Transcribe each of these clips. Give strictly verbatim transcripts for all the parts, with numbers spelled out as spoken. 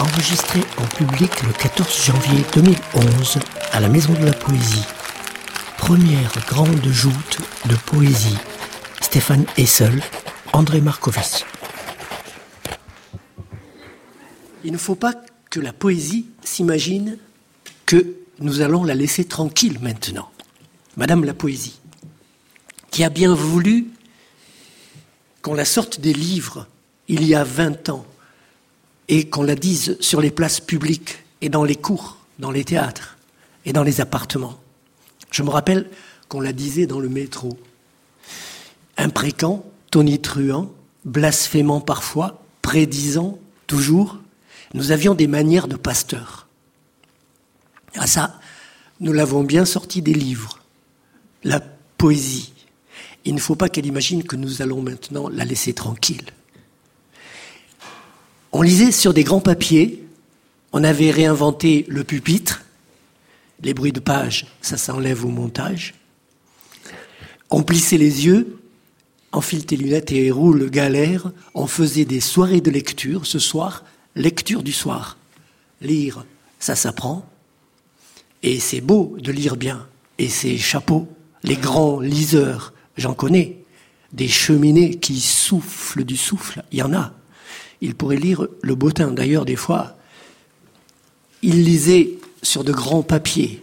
enregistré en public le quatorze janvier deux mille onze à la Maison de la Poésie. Première grande joute de poésie. Stéphane Hessel, André Markovitz. Il ne faut pas que la poésie s'imagine que nous allons la laisser tranquille maintenant. Madame la Poésie, qui a bien voulu qu'on la sorte des livres il y a vingt ans et qu'on la dise sur les places publiques et dans les cours, dans les théâtres et dans les appartements. Je me rappelle qu'on la disait dans le métro. Impréquent, tonitruant, blasphémant parfois, prédisant toujours, nous avions des manières de pasteur. Ah ça, nous l'avons bien sorti des livres. La poésie. Il ne faut pas qu'elle imagine que nous allons maintenant la laisser tranquille. On lisait sur des grands papiers, on avait réinventé le pupitre, les bruits de page, ça s'enlève au montage. On plissait les yeux, enfile tes lunettes et roule galère, on faisait des soirées de lecture, ce soir, lecture du soir. Lire, ça s'apprend, et c'est beau de lire bien, et c'est chapeau, les grands liseurs, j'en connais, des cheminées qui soufflent du souffle, il y en a. Il pourrait lire le bottin. D'ailleurs, des fois, il lisait sur de grands papiers.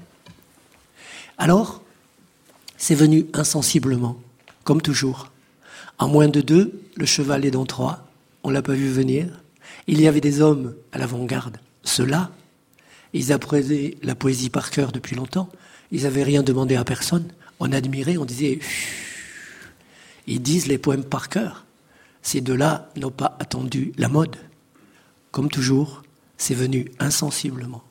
Alors, c'est venu insensiblement, comme toujours. En moins de deux, le cheval est dans trois. On ne l'a pas vu venir. Il y avait des hommes à l'avant-garde. Ceux-là, ils apprenaient la poésie par cœur depuis longtemps. Ils n'avaient rien demandé à personne. On admirait, on disait... Ils disent les poèmes par cœur. Ces deux-là n'ont pas attendu la mode. Comme toujours, c'est venu insensiblement.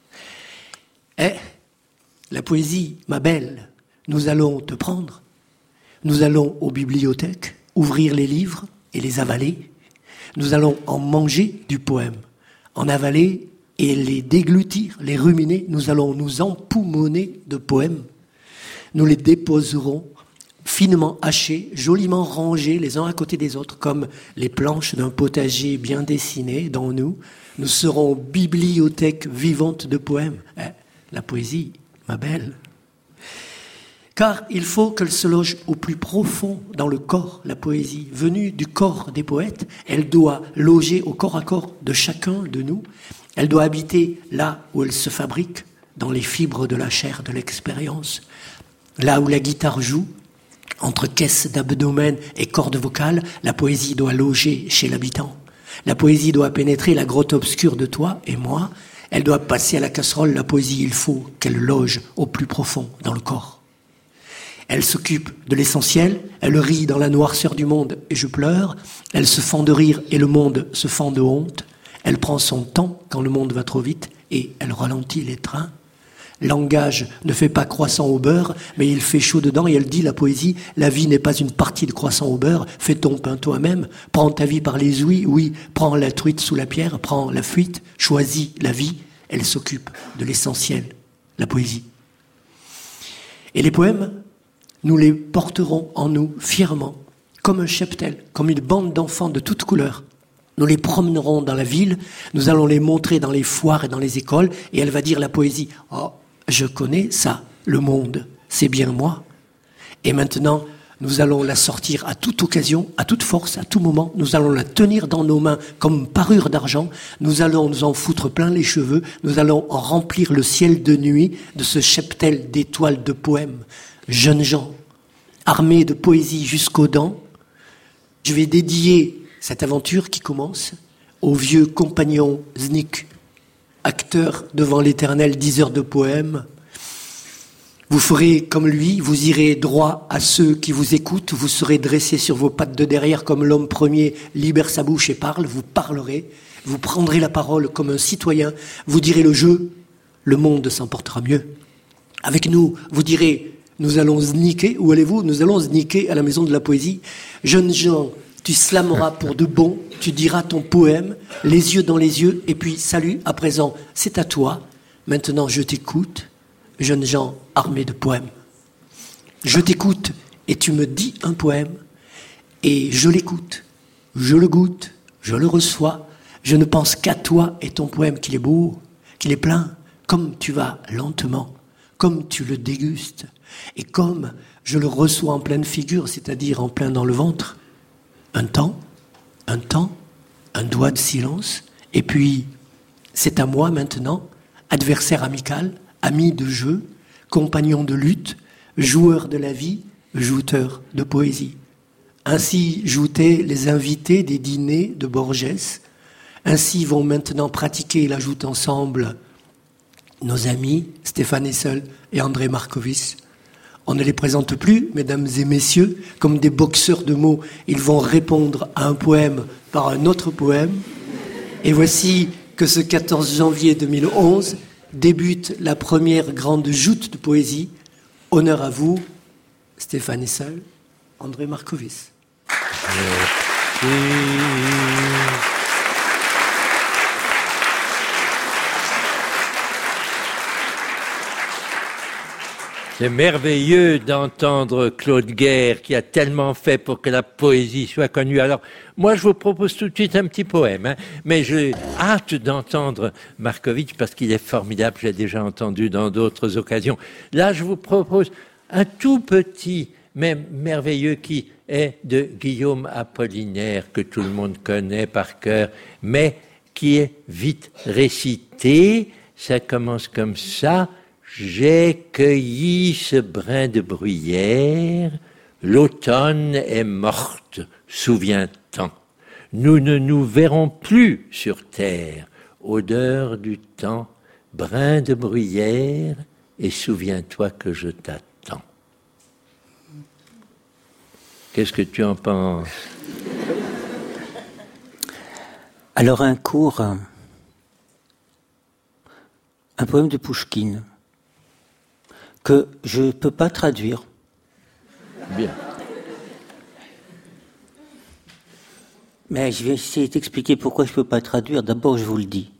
Eh, la poésie, ma belle, nous allons te prendre. Nous allons aux bibliothèques, ouvrir les livres et les avaler. Nous allons en manger du poème, en avaler et les déglutir, les ruminer. Nous allons nous empoumoner de poèmes. Nous les déposerons finement hachés, joliment rangés les uns à côté des autres, comme les planches d'un potager bien dessiné dans nous. Nous serons bibliothèque vivante de poèmes. Eh, la poésie, ma belle. Car il faut qu'elle se loge au plus profond dans le corps, la poésie. Venue du corps des poètes, elle doit loger au corps à corps de chacun de nous. Elle doit habiter là où elle se fabrique, dans les fibres de la chair, de l'expérience. Là où la guitare joue, entre caisses d'abdomen et cordes vocales, la poésie doit loger chez l'habitant. La poésie doit pénétrer la grotte obscure de toi et moi. Elle doit passer à la casserole. La poésie, il faut qu'elle loge au plus profond dans le corps. Elle s'occupe de l'essentiel. Elle rit dans la noirceur du monde et je pleure. Elle se fend de rire et le monde se fend de honte. Elle prend son temps quand le monde va trop vite et elle ralentit les trains. Langage ne fait pas croissant au beurre, mais il fait chaud dedans et elle dit, la poésie, la vie n'est pas une partie de croissant au beurre, fais ton pain toi-même, prends ta vie par les ouïes, oui, prends la truite sous la pierre, prends la fuite, choisis la vie, elle s'occupe de l'essentiel, la poésie. Et les poèmes, nous les porterons en nous fièrement, comme un cheptel, comme une bande d'enfants de toutes couleurs. Nous les promènerons dans la ville, nous allons les montrer dans les foires et dans les écoles, et elle va dire, la poésie, oh, je connais ça, le monde, c'est bien moi. Et maintenant, nous allons la sortir à toute occasion, à toute force, à tout moment. Nous allons la tenir dans nos mains comme parure d'argent. Nous allons nous en foutre plein les cheveux. Nous allons en remplir le ciel de nuit de ce cheptel d'étoiles de poèmes. Jeunes gens, armés de poésie jusqu'aux dents, je vais dédier cette aventure qui commence au vieux compagnon Znik, acteur devant l'éternel diseur de poèmes. Vous ferez comme lui, vous irez droit à ceux qui vous écoutent, vous serez dressés sur vos pattes de derrière comme l'homme premier libère sa bouche et parle, vous parlerez, vous prendrez la parole comme un citoyen, vous direz le jeu, le monde s'en portera mieux. Avec nous, vous direz, nous allons zniquer, où allez-vous? Nous allons zniquer à la Maison de la Poésie. Jeunes gens, tu slameras pour de bon, tu diras ton poème, les yeux dans les yeux, et puis salut, à présent, c'est à toi. Maintenant, je t'écoute, jeunes gens armés de poèmes. Je t'écoute et tu me dis un poème, et je l'écoute, je le goûte, je le reçois, Je ne pense qu'à toi et ton poème, qu'il est beau, qu'il est plein, comme tu vas lentement, comme tu le dégustes, et comme je le reçois en pleine figure, c'est-à-dire en plein dans le ventre. Un temps, un temps, un doigt de silence, et puis c'est à moi maintenant, adversaire amical, ami de jeu, compagnon de lutte, joueur de la vie, jouteur de poésie. Ainsi joutaient les invités des dîners de Borges. Ainsi vont maintenant pratiquer la joute ensemble nos amis Stéphane Hessel et André Markovits. On ne les présente plus, mesdames et messieurs, comme des boxeurs de mots. Ils vont répondre à un poème par un autre poème. Et voici que ce quatorze janvier deux mille onze débute la première grande joute de poésie. Honneur à vous, Stéphane Hessel, André Markovits. C'est merveilleux d'entendre Claude Guerre qui a tellement fait pour que la poésie soit connue. Alors, moi, je vous propose tout de suite un petit poème, hein, mais j'ai hâte d'entendre Markovits parce qu'il est formidable, j'ai déjà entendu dans d'autres occasions. Là, je vous propose un tout petit, mais merveilleux qui est de Guillaume Apollinaire, que tout le monde connaît par cœur, mais qui est vite récité. Ça commence comme ça. J'ai cueilli ce brin de bruyère, l'automne est morte, souviens-t'en. Nous ne nous verrons plus sur terre, odeur du temps, brin de bruyère, et souviens-toi que je t'attends. Qu'est-ce que tu en penses? Alors un cours, un poème de Pouchkine, que je ne peux pas traduire. Bien. Mais je vais essayer d'expliquer pourquoi je ne peux pas traduire. D'abord, je vous le dis.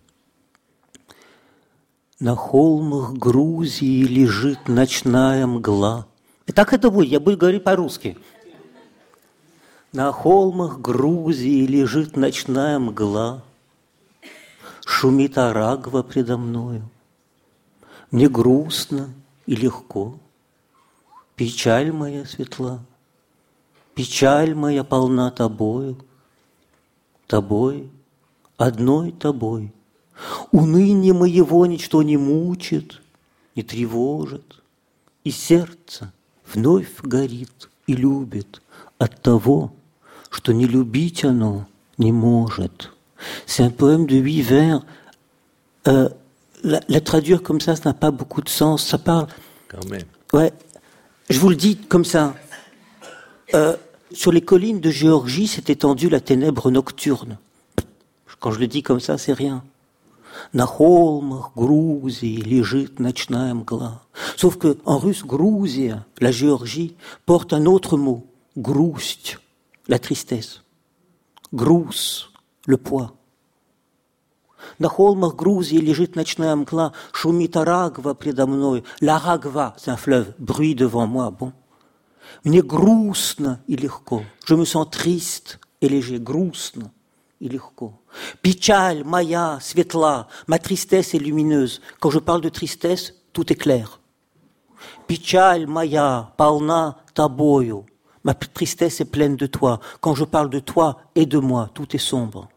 На холмах Грузии лежит ночная мгла. И так это будет, я буду говорить по-русски. На холмах Грузии лежит ночная мгла. Шумит Арагва предо мною. Мне грустно и легко, печаль моя светла, печаль моя полна тобою, тобой, одной тобой. Уныние моего ничто не мучит, не тревожит, и сердце вновь горит и любит от того, что не любить оно не может. C'est un poème de huit vers. Euh, La, la traduire comme ça, ça n'a pas beaucoup de sens. Ça parle. Quand même. Ouais. Je vous le dis comme ça. Euh, sur les collines de Géorgie s'est étendue la ténèbre nocturne. Quand je le dis comme ça, c'est rien. На холмах Грузии лежит ночная мгла. Sauf que en russe, Грузия, la Géorgie, porte un autre mot. Грусть, la tristesse. Груз, le poids. На холмах Грузии лежит ночная мгла, шумит Арагва предо мной. L'Aragva, c'est un fleuve, bruit devant moi, bon. Мне грустно и легко. Je me sens triste et léger, грустно и легко. Печаль моя светла, ma tristesse est lumineuse. Quand je parle de tristesse, tout est clair. Печаль моя полна тобою. Ma tristesse est pleine de toi. Quand je parle de toi et de moi, tout est sombre.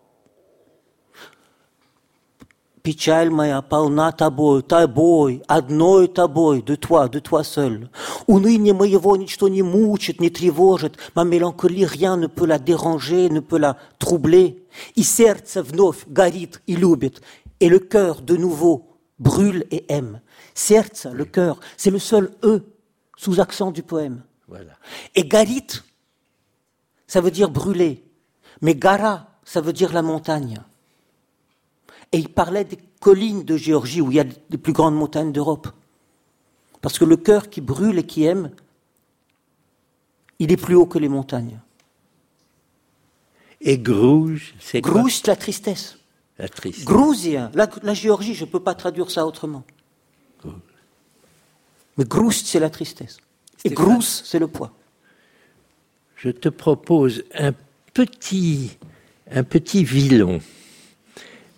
Печаль моя полна тобой, тобой, одной тобой, de toi, de toi seul. Уныние моего ничто не мучит, не тревожит. Ma mélancolie, rien ne peut la déranger, ne peut la troubler. И сердце вновь горит и любит. Et le cœur, de nouveau, brûle et aime. Сердце, le cœur, c'est le seul E sous accent du poème. Voilà. Et garit, ça veut dire brûler. Mais gara, ça veut dire la montagne. Et il parlait des collines de Géorgie où il y a les plus grandes montagnes d'Europe. Parce que le cœur qui brûle et qui aime, il est plus haut que les montagnes. Et Grouge, c'est quoi? Grouge, la tristesse. La tristesse. Grouzia, la, la Géorgie, je ne peux pas traduire ça autrement. Grouge. Mais Grouge, c'est la tristesse. Et Grousse, c'est le poids. Je te propose un petit, un petit violon.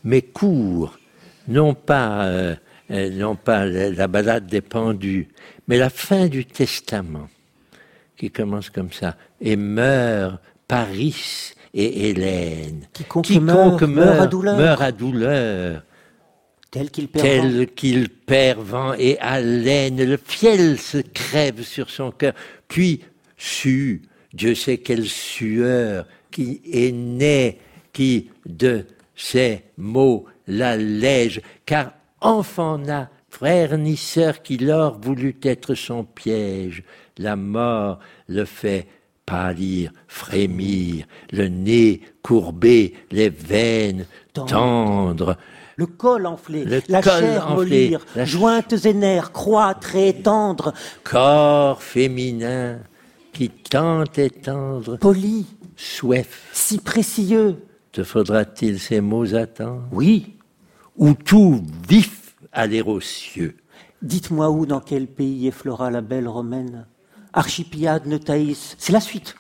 mais court, non pas, euh, euh, non pas la, la balade des pendus, mais la fin du Testament, qui commence comme ça, et meurt Paris et Hélène. Quiconque, Quiconque meurt, meurt, meurt à douleur. meurt à douleur. Tel qu'il perd Tel vent. qu'il perd vent et haleine, le fiel se crève sur son cœur. Puis, sue, Dieu sait quelle sueur qui est née, qui de ces mots l'allège, car enfant n'a frère ni sœur qui lors voulut être son piège. La mort le fait pâlir, frémir, le nez courbé, les veines Tendre. tendres. Le col enflé, Le la col chair enflé, mollir, la ch- jointes et nerfs, croître et étendre, Corps féminin qui tente et tendre, poli, soif, si précieux. te faudra-t-il ces mots attendre? Oui, Ou tout vif aller aux cieux? dites-moi où, dans quel pays effleura la belle romaine? Archipiade de Thaïs, c'est la suite.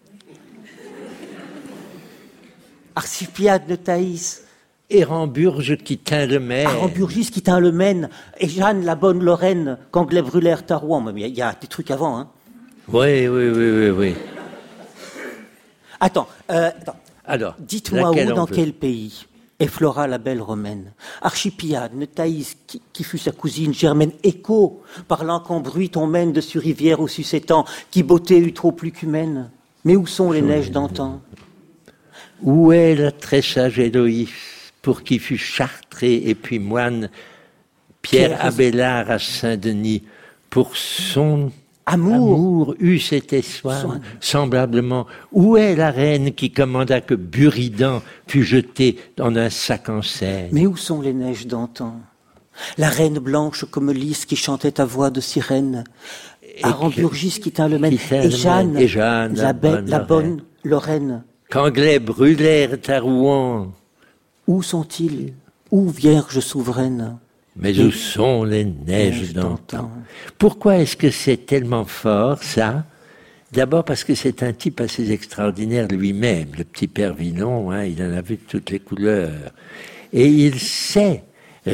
Archipiade de Thaïs, Éramburge qui tint le maire. Aramburgis qui tint le Maine, et Jeanne la bonne Lorraine, qu'Anglais brûlèrent à Rouen. Mais il y a des trucs avant, hein. Oui, oui, oui, oui, oui. Attends, euh, attends. Alors, Dites-moi où, laquelle on dans veut? quel pays effleura la belle romaine? Archipiade, Thaïs, qui, qui fut sa cousine germaine, Écho, parlant qu'en bruit on mène de sur rivière au succétant, qui beauté eut trop plus qu'humaine. Mais où sont les neiges d'antan? Où est la très sage Héloïse, pour qui fut chartré et puis moine, Pierre, Pierre Abélard à Saint-Denis, pour son Amour, amour eut cet espoir, Soin. semblablement. Où est la reine qui commanda que Buridan fût jeté dans un sac en Seine? mais où sont les neiges d'antan? La reine blanche comme lys qui chantait à voix de sirène, Aramburgis qui tint le Maine, qui tint et le Jeanne, Maine, et Jeanne, la, la belle- bonne la Lorraine. bonne Lorraine. Qu'Anglais brûlèrent à Rouen. Où sont-ils? Où, Vierge souveraine? Mais où sont les neiges Neiges d'antan? d'antan. Pourquoi est-ce que c'est tellement fort, ça? D'abord parce que c'est un type assez extraordinaire lui-même, le petit père Villon, hein, il en a vu de toutes les couleurs. Et il sait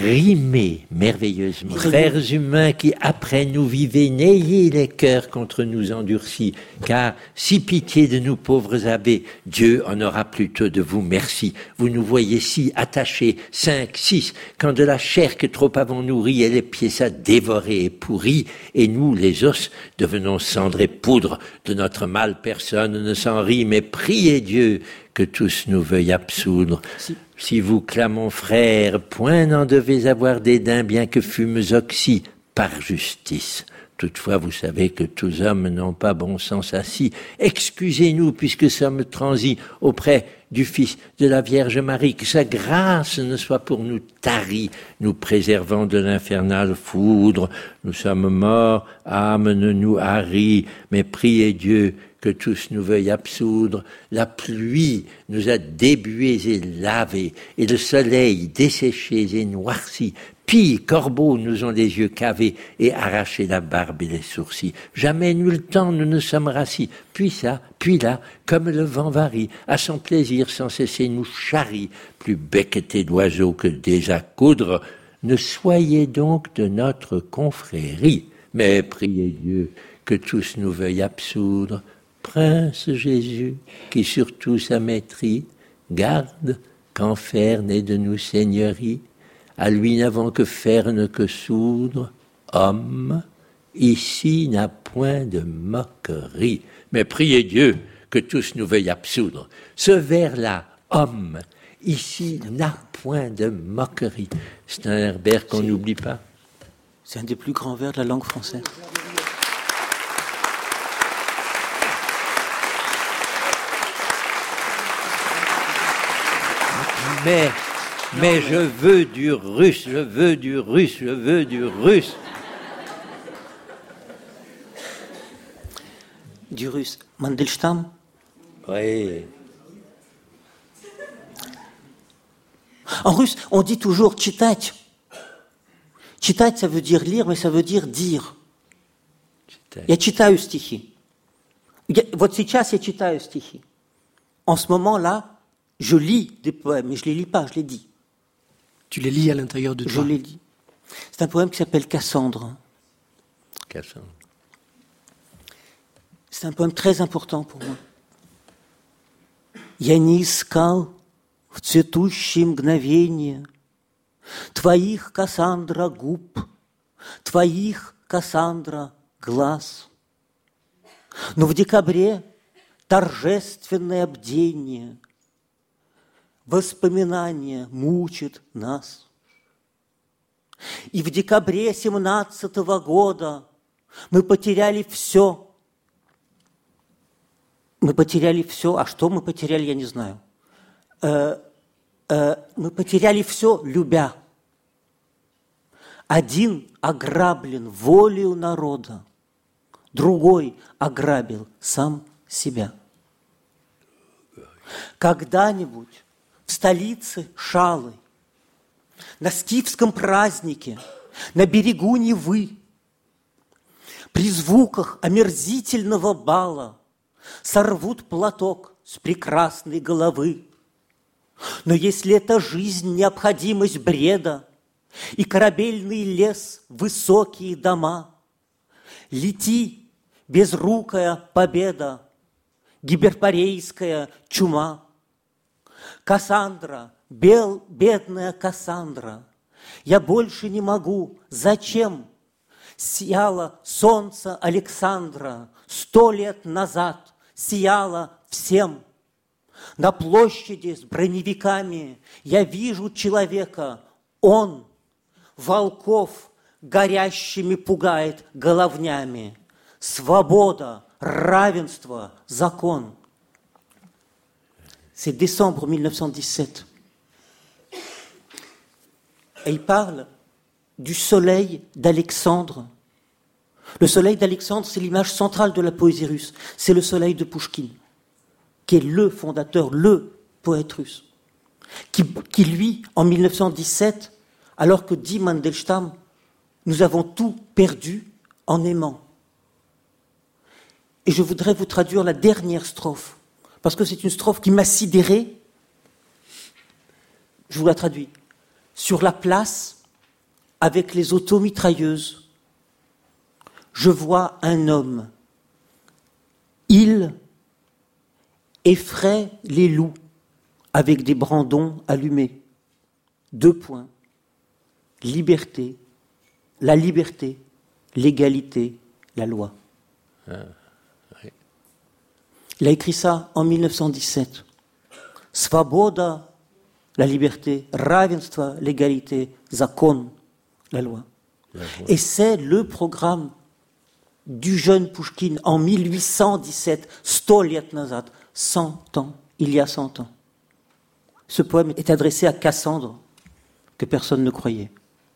rimer merveilleusement. Frères humains qui après nous vivez, n'ayez les cœurs contre nous endurcis, car si pitié de nous pauvres abbés, Dieu en aura plutôt de vous merci. Vous nous voyez si attachés, cinq, six, quand de la chair que trop avons nourri et les pieds ça dévorés et pourris, et nous, les os, devenons cendre et poudre. De notre mal, personne ne s'en rit, mais priez Dieu que tous nous veuillent absoudre. Si. Si vous clamons frères, point n'en devez avoir dédain, bien que fûmes oxy par justice. Toutefois, vous savez que tous hommes n'ont pas bon sens assis. Excusez-nous, puisque sommes transis auprès du Fils de la Vierge Marie, que sa grâce ne soit pour nous tarie, nous préservant de l'infernale foudre. Nous sommes morts, âme ne nous harie, mais priez Dieu que tous nous veuillent absoudre. La pluie nous a débués et lavés, et le soleil desséchés et noircis. Pis, corbeaux nous ont les yeux cavés et arraché la barbe et les sourcils. Jamais nul temps nous ne sommes rassis. Puis ça, puis là, comme le vent varie, à son plaisir sans cesser nous charrie, plus becquetés d'oiseaux que des à coudre. Ne soyez donc de notre confrérie, mais priez Dieu que tous nous veuillent absoudre. Prince Jésus, qui sur tout sa maîtrise, garde qu'enfer n'est de nous seigneurie. À lui n'avons que ferne que soudre, homme, ici n'a point de moquerie. Mais priez Dieu que tous nous veuillent absoudre. Ce vers-là, homme, ici n'a point de moquerie. C'est un Herbert qu'on n'oublie pas. C'est un des plus grands vers de la langue française. Mais, mais je veux du russe, je veux du russe, je veux du russe. Du russe. Mandelstam. Oui. En russe, on dit toujours читать. Читать, ça veut dire lire, mais ça veut dire dire. Я читаю стихи. Я- Вот сейчас я читаю стихи. En ce moment-là, je lis des poèmes, mais je les lis pas, je les dis. Tu les lis à l'intérieur de toi. Je les lis. C'est un poème qui s'appelle Cassandre. Cassandre. C'est un poème très important pour moi. Я не искал в цветущие мгновения твоих, Кассандра, губ, твоих, Кассандра, глаз. Но в декабре торжественное бдение, воспоминание мучит нас. И в декабре семнадцатого года мы потеряли все. Мы потеряли все. А что мы потеряли, я не знаю. Э, э, мы потеряли все, любя. Один ограблен волею народа, другой ограбил сам себя. Когда-нибудь в столице Шалы, на скифском празднике, на берегу Невы, при звуках омерзительного бала сорвут платок с прекрасной головы. Но если это жизнь, необходимость бреда, и корабельный лес, высокие дома, лети, безрукая победа, гиперборейская чума. Кассандра, бел, бедная Кассандра, я больше не могу. Зачем? Сияло солнце Александра сто лет назад, сияло всем. На площади с броневиками я вижу человека, он волков горящими пугает головнями. Свобода, равенство, закон. C'est décembre mille neuf cent dix-sept. Et il parle du soleil d'Alexandre. Le soleil d'Alexandre, c'est l'image centrale de la poésie russe. C'est le soleil de Pouchkine, qui est le fondateur, le poète russe, qui, qui lui, en mille neuf cent dix-sept, alors que dit Mandelstam, nous avons tout perdu en aimant. Et je voudrais vous traduire la dernière strophe, parce que c'est une strophe qui m'a sidéré. Je vous la traduis. Sur la place, avec les automitrailleuses, je vois un homme. Il effraie les loups avec des brandons allumés. Deux points. Liberté, la liberté, l'égalité, la loi. Ah, oui. Il a écrit ça en mille neuf cent dix-sept. Svoboda, la liberté, равенство, l'égalité, закон, la loi. La loi. Et c'est le programme du jeune Pouchkine en mille huit cent dix-sept, сто лет назад, cent ans, il y a cent ans. Ce poème est adressé à Cassandre, que personne ne croyait.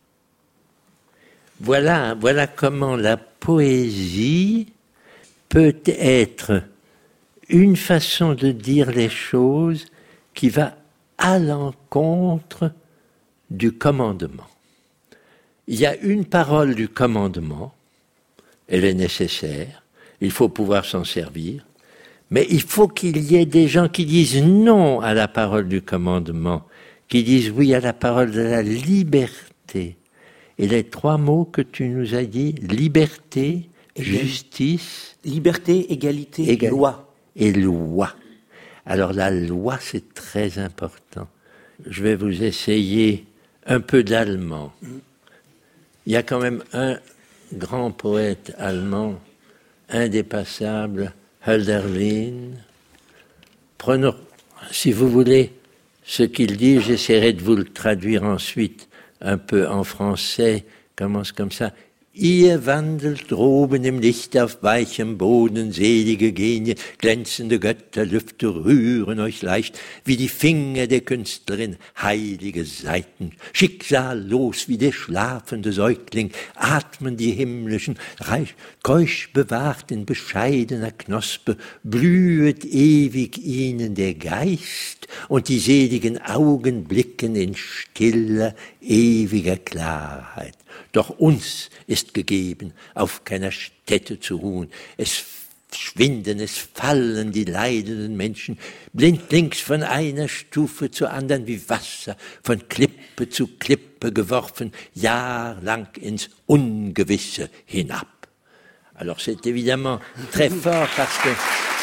Voilà, voilà comment la poésie peut être une façon de dire les choses qui va à l'encontre du commandement. Il y a une parole du commandement, elle est nécessaire, il faut pouvoir s'en servir, mais il faut qu'il y ait des gens qui disent non à la parole du commandement, qui disent oui à la parole de la liberté. Et les trois mots que tu nous as dit, liberté, Égal. Justice... Liberté, égalité, égal, loi. Et loi. Alors la loi, c'est très important. Je vais vous essayer un peu d'allemand. Mm. Il y a quand même un grand poète allemand, indépassable, Hölderlin. Prenons, si vous voulez, ce qu'il dit, j'essaierai de vous le traduire ensuite. Un peu en français, commence comme ça. Ihr wandelt droben im Licht auf weichem Boden, selige Genie, glänzende Götterlüfte rühren euch leicht, wie die Finger der Künstlerin, heilige Saiten. Schicksallos wie der schlafende Säugling, atmen die himmlischen, reich, keusch bewahrt in bescheidener Knospe, blühet ewig ihnen der Geist, und die seligen Augen blicken in stiller, ewiger Klarheit. Doch uns ist gegeben, auf keiner Stätte zu ruhen. Es schwinden, es fallen die leidenden Menschen blindlings von einer Stufe zur anderen wie Wasser, von Klippe zu Klippe geworfen, jahrelang ins Ungewisse hinab. Alors c'est évidemment très fort parce que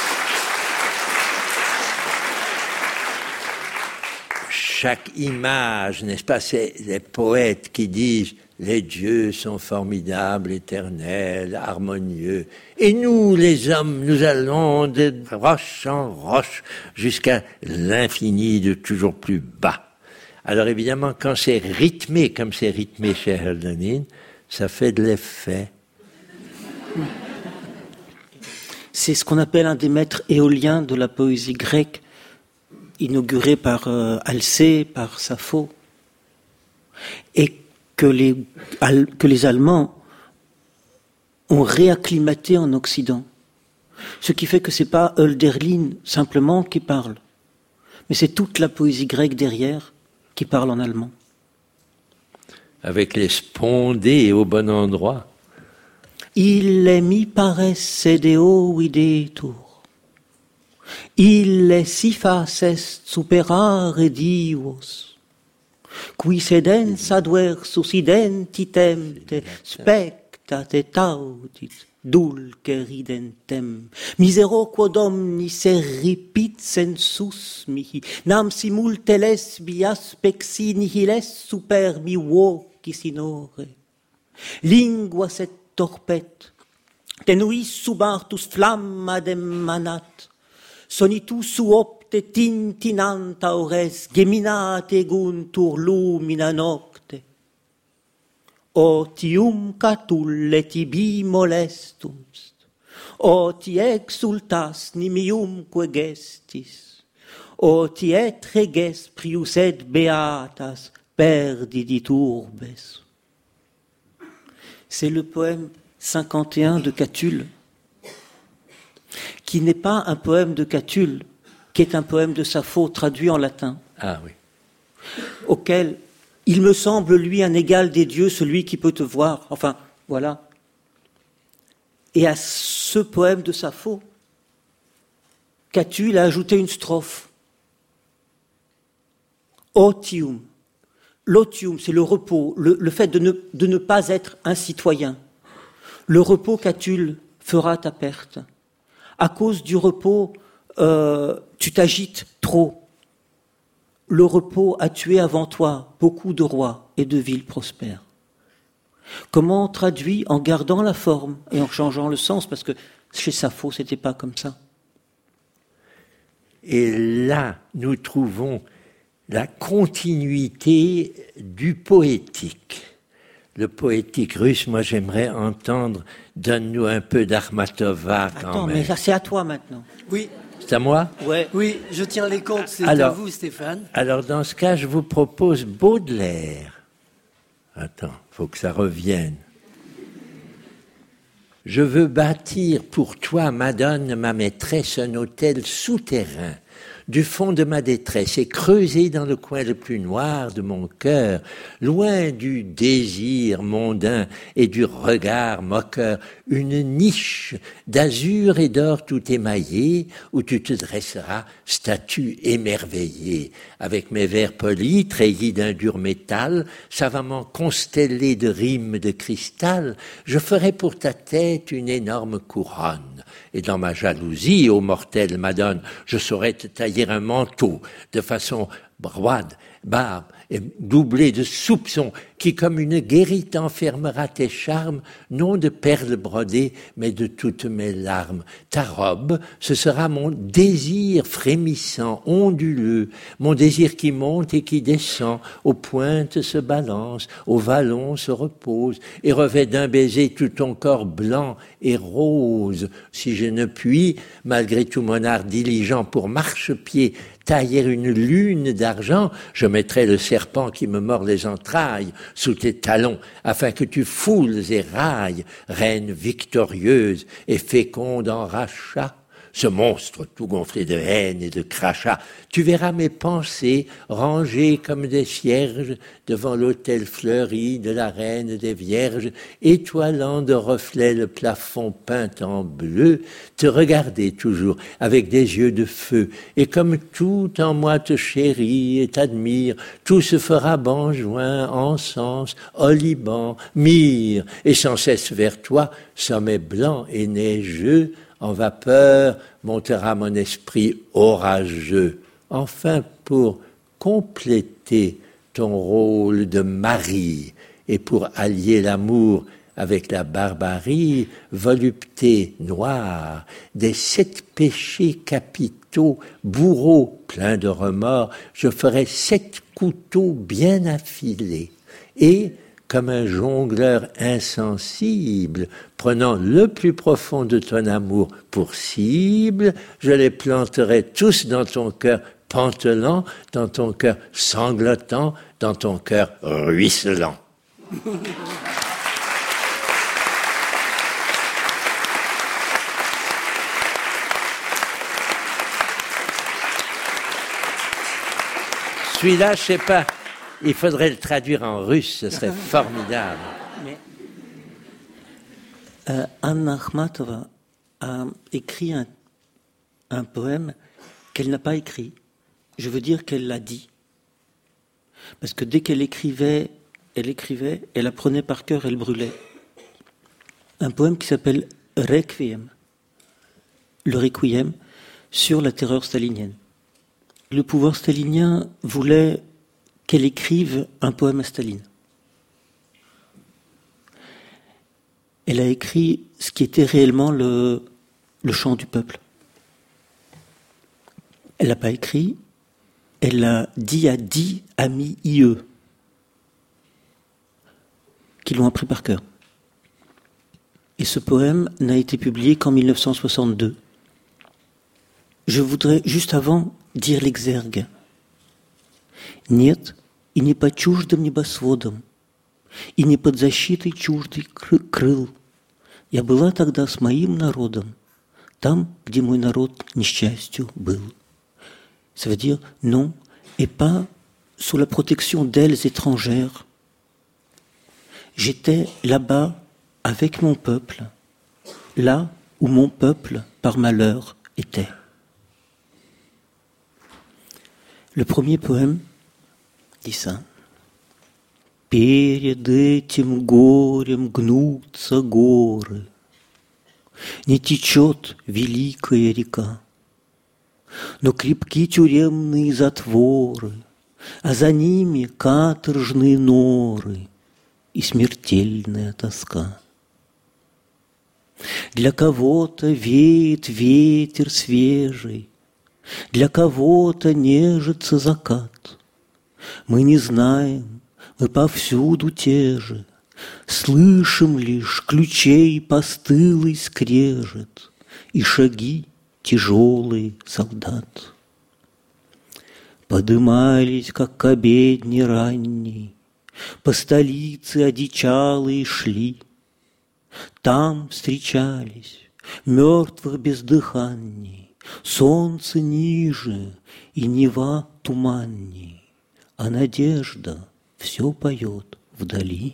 chaque image, n'est-ce pas, c'est les poètes qui disent les dieux sont formidables, éternels, harmonieux. Et nous, les hommes, nous allons de roche en roche jusqu'à l'infini de toujours plus bas. Alors évidemment, quand c'est rythmé, comme c'est rythmé chez Hölderlin, ça fait de l'effet. C'est ce qu'on appelle un des maîtres éoliens de la poésie grecque, inauguré par euh, Alcée, par Sappho, et que les, que les Allemands ont réacclimaté en Occident. Ce qui fait que c'est pas Hölderlin simplement qui parle, mais c'est toute la poésie grecque derrière qui parle en allemand. Avec les spondées au bon endroit. Ille mi paresse deo videtur. Ille si facest superare divos. Qui sedens adversus identitem te spectat et audit dulce ridentem. Misero quod omnis erripit sensus mihi, nam si multe lesbi aspexi nihiles super mi vocis in ore. Lingua set torpet, tenuis subartus flamma demanat, sonitus suopte tintinant aures, geminate eguntur lumina nocte. Otium catulle tibi molestumst, oti exultas nimiumque gestis, oti et reges prius et beatas perdidit urbes. C'est le poème cinquante et un de Catulle, qui n'est pas un poème de Catulle, qui est un poème de Sappho traduit en latin. Ah oui. Auquel il me semble, lui, un égal des dieux, celui qui peut te voir. Enfin, voilà. Et à ce poème de Sappho, Catulle a ajouté une strophe. Otium. L'otium, c'est le repos, le, le fait de ne, de ne pas être un citoyen. Le repos, Catulle, fera ta perte. À cause du repos, euh, tu t'agites trop. Le repos a tué avant toi beaucoup de rois et de villes prospères. Comment on traduit en gardant la forme et en changeant le sens, parce que chez Sappho, c'était pas comme ça. Et là, nous trouvons la continuité du poétique. Le poétique russe, moi j'aimerais entendre, donne-nous un peu d'Armatova quand Attends, même. mais ça c'est à toi maintenant. Oui, C'est à moi? Ouais. oui, je tiens les comptes, c'est Alors- à vous Stéphane. Alors dans ce cas, je vous propose Baudelaire. Attends, faut que ça revienne. Je veux bâtir pour toi, Madone, ma maîtresse, un hôtel souterrain, du fond de ma détresse, et creuser dans le coin le plus noir de mon cœur, loin du désir mondain et du regard moqueur, une niche d'azur et d'or tout émaillée, où tu te dresseras, statue émerveillée, avec mes vers polis, treillis d'un dur métal, savamment constellés de rimes de cristal, je ferai pour ta tête une énorme couronne. Et dans ma jalousie, ô mortelle Madone, je saurais te tailler un manteau de façon roide, barbe, et doublé de soupçons, qui comme une guérite enfermera tes charmes, non de perles brodées, mais de toutes mes larmes. Ta robe, ce sera mon désir frémissant, onduleux, mon désir qui monte et qui descend, aux pointes se balance, aux vallons se repose, et revêt d'un baiser tout ton corps blanc et rose. Si je ne puis, malgré tout mon art diligent pour marchepied, tailler une lune d'argent, je mettrai le serpent qui me mord les entrailles sous tes talons, afin que tu foules et railles, reine victorieuse et féconde en rachat, ce monstre tout gonflé de haine et de crachats. Tu verras mes pensées rangées comme des cierges devant l'autel fleuri de la reine des vierges, étoilant de reflets le plafond peint en bleu, te regarder toujours avec des yeux de feu, et comme tout en moi te chérit et t'admire, tout se fera benjoin, encens, oliban, myrrhe, et sans cesse vers toi, sommet blanc et neigeux, en vapeur montera mon esprit orageux. Enfin, pour compléter ton rôle de mari et pour allier l'amour avec la barbarie, volupté noire, des sept péchés capitaux, bourreau plein de remords, je ferai sept couteaux bien affilés et, comme un jongleur insensible, prenant le plus profond de ton amour pour cible, je les planterai tous dans ton cœur pantelant, dans ton cœur sanglotant, dans ton cœur ruisselant. Celui-là, je sais pas, il faudrait le traduire en russe, ce serait formidable. Mais, euh, Anna Akhmatova a écrit un, un poème qu'elle n'a pas écrit. Je veux dire qu'elle l'a dit. Parce que dès qu'elle écrivait, elle écrivait, elle apprenait par cœur, elle brûlait. Un poème qui s'appelle Requiem, le Requiem sur la terreur stalinienne. Le pouvoir stalinien voulait qu'elle écrive un poème à Staline. Elle a écrit ce qui était réellement le, le chant du peuple. Elle l'a pas écrit, elle l'a dit à dix amis I E qui l'ont appris par cœur. Et ce poème n'a été publié qu'en mille neuf cent soixante-deux. Je voudrais juste avant dire l'exergue. Нет, и не под чуждым небосводом, и не под защитой чуждых крыл. Я была тогда с моим народом, там, где мой народ несчастью был. Ça veut dire non, et pas sous la protection d'ailes étrangères. J'étais là-bas avec mon peuple, là où mon peuple, par malheur, était. Le premier poème dit ça. Перед этим горем гнутся горы, не течет великая река, но крепки тюремные затворы, а за ними каторжные норы и смертельная тоска. Для кого-то веет ветер свежий, для кого-то нежится закат. Мы не знаем, мы повсюду те же, слышим лишь ключей постылый скрежет и шаги тяжелые солдат. Подымались, как к обедне ранней, по столице одичалые шли. Там встречались мертвых бездыханней, солнце ниже и Нева туманней, а надежда все поет вдали.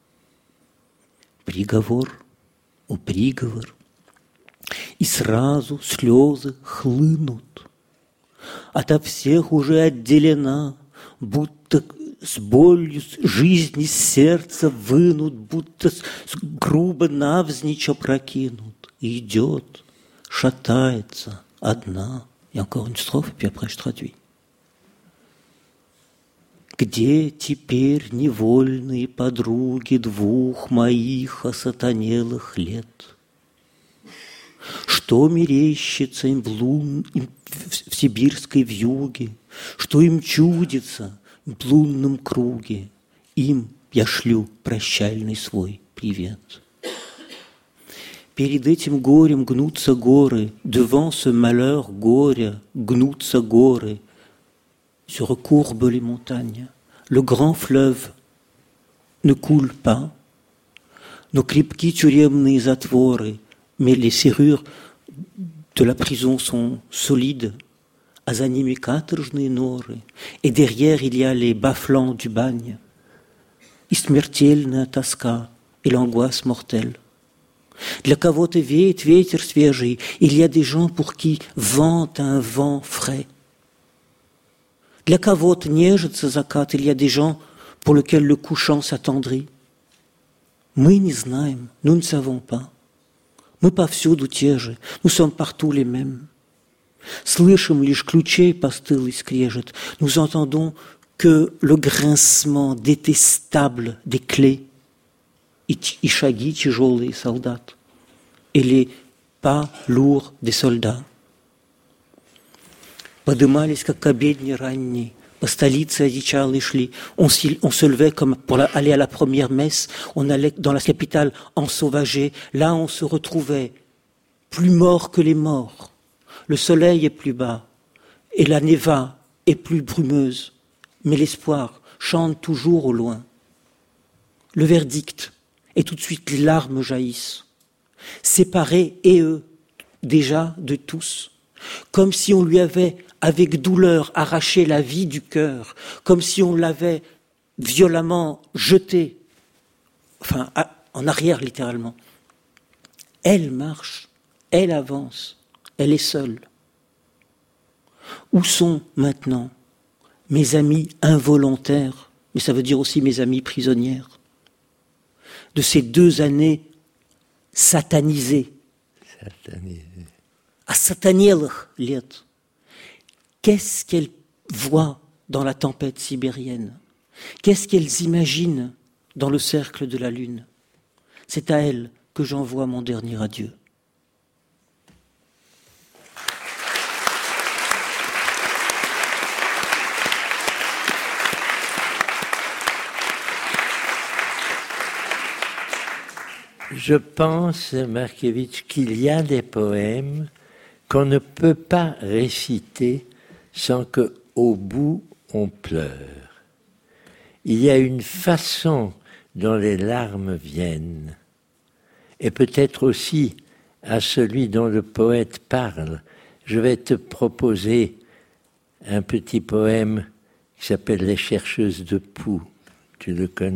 Приговор, о приговор, и сразу слезы хлынут. Ото всех уже отделена, будто с болью жизни с сердца вынут, будто грубо навзничь опрокинут. И идет, шатается одна. И encore une strophe, puis après je traduis. Где теперь невольные подруги двух моих осатанелых лет? Что мерещится им в, лун... в сибирской вьюге, что им чудится в лунном круге, им я шлю прощальный свой привет. Перед этим горем гнутся горы, devant ce malheur горя гнутся горы, se recourbent les montagnes. Le grand fleuve ne coule pas. Nos крепки тюремные затворы, mais les serrures de la prison sont solides, et derrière il y a les bas-flancs du bagne, и смертельная тоска, et l'angoisse mortelle. Для кого-то веет ветер свежий, il y a des gens pour qui vente un vent frais. Для кого-то нежится закат, il y a des gens pour lesquels le couchant s'attendrit. Мы не знаем, nous ne savons pas. Мы повсюду те же, nous sommes partout les mêmes. Слышим лишь ключей постылый скрежет, nous entendons que le grincement détestable des clés, и, и шаги тяжелые солдат, et les pas lourds des soldats. Подымались, как к обедне ранней, по столице одичалой шли, on, on se levait comme pour la, aller à la première messe, on allait dans la capitale ensauvagée, là on se retrouvait plus mort que les morts, le soleil est plus bas, et la néva est plus brumeuse, mais l'espoir chante toujours au loin. Le verdict, et tout de suite les larmes jaillissent, séparés et eux, déjà de tous, comme si on lui avait, avec douleur, arraché la vie du cœur, comme si on l'avait violemment jeté, enfin, à, en arrière littéralement. Elle marche, elle avance, elle est seule. Où sont maintenant mes amis involontaires, mais ça veut dire aussi mes amis prisonnières, de ces deux années satanisées, Satanisées. Осатанелых лет. Qu'est-ce qu'elles voient dans la tempête sibérienne? Qu'est-ce qu'elles imaginent dans le cercle de la lune? C'est à elles que j'envoie mon dernier adieu. Je pense, Markievicz, qu'il y a des poèmes qu'on ne peut pas réciter sans qu'au bout on pleure. Il y a une façon dont les larmes viennent, et peut-être aussi à celui dont le poète parle. Je vais te proposer un petit poème qui s'appelle « Les chercheuses de poux ». Tu le connais ?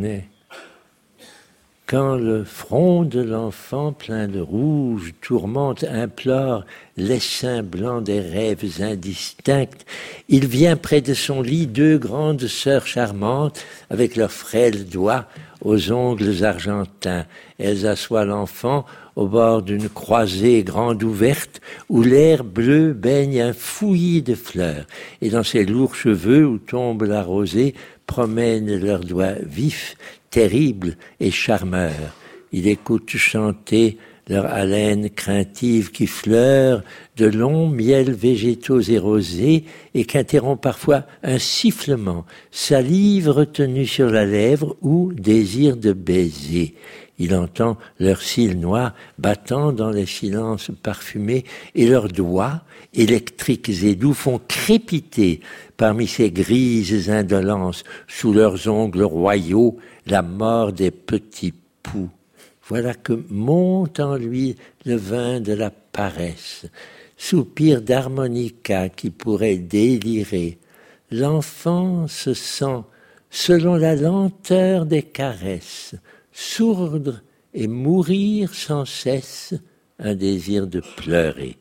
Quand le front de l'enfant plein de rouge tourmente, implore l'essaim blanc des rêves indistincts, il vient près de son lit deux grandes sœurs charmantes avec leurs frêles doigts aux ongles argentins. Elles assoient l'enfant au bord d'une croisée grande ouverte où l'air bleu baigne un fouillis de fleurs, et dans ses lourds cheveux où tombe la rosée promènent leurs doigts vifs, terribles et charmeurs. Il écoute chanter leur haleine craintive qui fleure de longs miels végétaux et rosés et qu'interrompt parfois un sifflement, salive retenue sur la lèvre ou désir de baiser. Il entend leurs cils noirs battant dans les silences parfumés et leurs doigts, électriques et doux, font crépiter parmi ces grises indolences, sous leurs ongles royaux, la mort des petits poux. Voilà que monte en lui le vin de la paresse, soupir d'harmonica qui pourrait délirer. L'enfant se sent, selon la lenteur des caresses, sourdre et mourir sans cesse un désir de pleurer.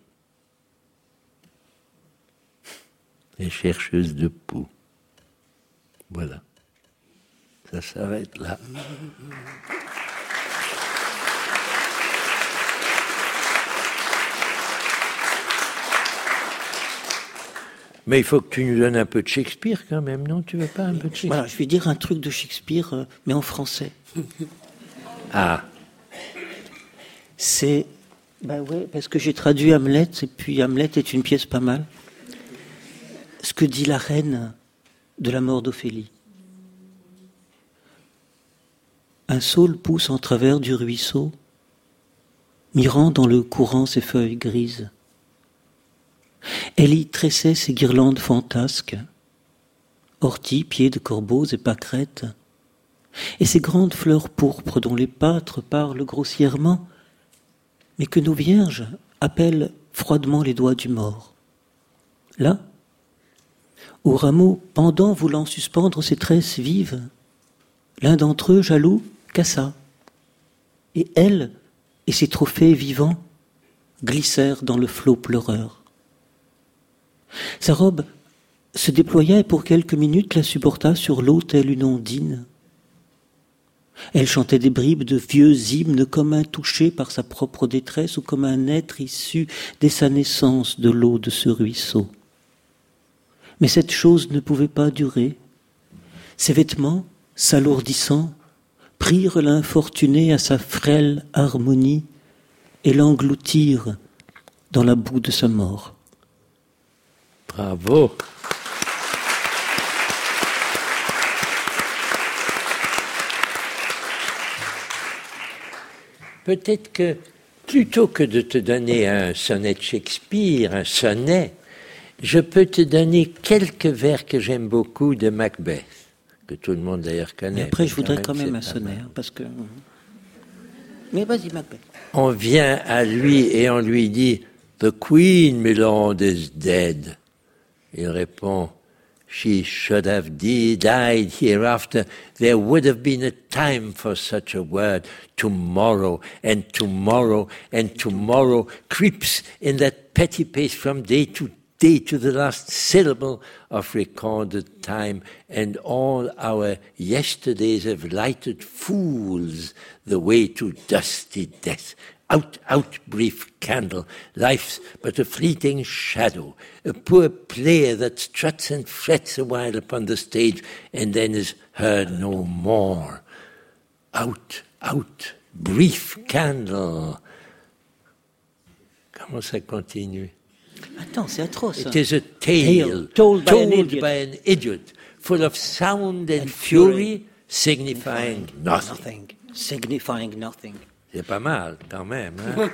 Les chercheuses de poux. Voilà. Ça s'arrête là. Mais il faut que tu nous donnes un peu de Shakespeare quand même, non? Tu veux pas un peu de Shakespeare? Voilà, je vais dire un truc de Shakespeare, euh, mais en français. Ah. C'est... Ben ouais, parce que j'ai traduit Hamlet, et puis Hamlet est une pièce pas mal. Ce que dit la reine de la mort d'Ophélie. Un saule pousse en travers du ruisseau, mirant dans le courant ses feuilles grises. Elle y tressait ses guirlandes fantasques, orties, pieds de corbeaux et pâquerettes, et ces grandes fleurs pourpres dont les pâtres parlent grossièrement, mais que nos vierges appellent froidement les doigts du mort. Là, au rameau pendant voulant suspendre ses tresses vives, l'un d'entre eux, jaloux, cassa. Et elle et ses trophées vivants glissèrent dans le flot pleureur. Sa robe se déploya et pour quelques minutes la supporta sur l'eau telle une ondine. Elle chantait des bribes de vieux hymnes comme un touché par sa propre détresse ou comme un être issu dès sa naissance de l'eau de ce ruisseau. Mais cette chose ne pouvait pas durer. Ses vêtements, s'alourdissant, prirent l'infortuné à sa frêle harmonie et l'engloutirent dans la boue de sa mort. Bravo. Peut-être que, plutôt que de te donner un sonnet de Shakespeare, un sonnet, je peux te donner quelques vers que j'aime beaucoup de Macbeth, que tout le monde d'ailleurs connaît. Mais après, je voudrais quand même, quand même un sonnet, hein, parce que... Mais vas-y, Macbeth. On vient à lui et on lui dit « The Queen, Milord, is dead ». Il répond « She should have died hereafter. There would have been a time for such a word. Tomorrow and tomorrow and tomorrow creeps in that petty pace from day to day to the last syllable of recorded time, and all our yesterdays have lighted fools the way to dusty death. Out, out, brief candle, life's but a fleeting shadow, a poor player that struts and frets a while upon the stage and then is heard no more. Out, out, brief candle. Comment ça continue? Attends, c'est atroce. It is a tale told, by, told an by an idiot, full of sound and, and fury, fury, signifying nothing. nothing. Signifying nothing. C'est pas mal, quand même. Hein? Un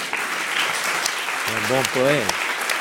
bon poème.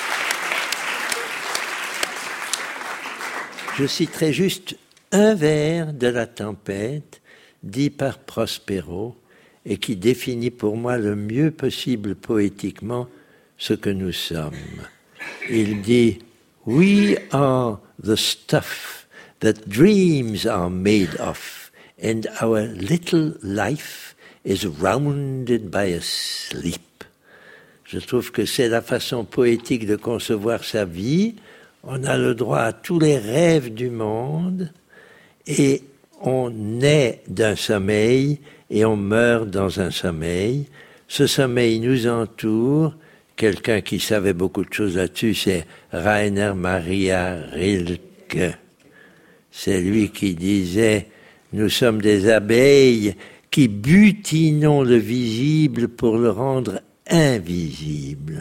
Je citerai juste un vers de La Tempête, dit par Prospero, et qui définit pour moi le mieux possible poétiquement ce que nous sommes. Il dit « We are the stuff that dreams are made of, and our little life is rounded by a sleep. » Je trouve que c'est la façon poétique de concevoir sa vie. On a le droit à tous les rêves du monde et on naît d'un sommeil et on meurt dans un sommeil. Ce sommeil nous entoure. Quelqu'un qui savait beaucoup de choses là-dessus, c'est Rainer Maria Rilke. C'est lui qui disait « Nous sommes des abeilles qui butinons le visible pour le rendre invisible. »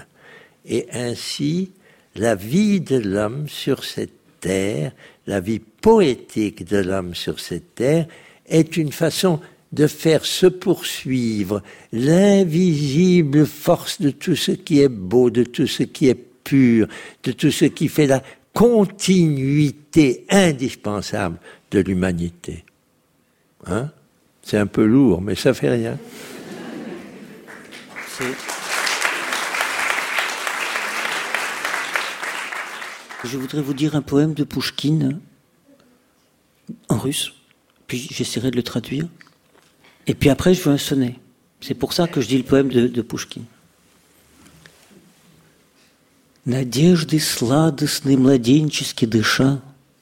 Et ainsi, la vie de l'homme sur cette terre, la vie poétique de l'homme sur cette terre, est une façon de faire se poursuivre l'invisible force de tout ce qui est beau, de tout ce qui est pur, de tout ce qui fait la continuité indispensable de l'humanité. Hein? C'est un peu lourd, mais ça fait rien. C'est... Je voudrais vous dire un poème de Pouchkine en russe, puis j'essaierai de le traduire. Et puis après, je veux un sonnet. C'est pour ça que je dis le poème de, de Пушкин. Надежды сладостной младенчески дыша,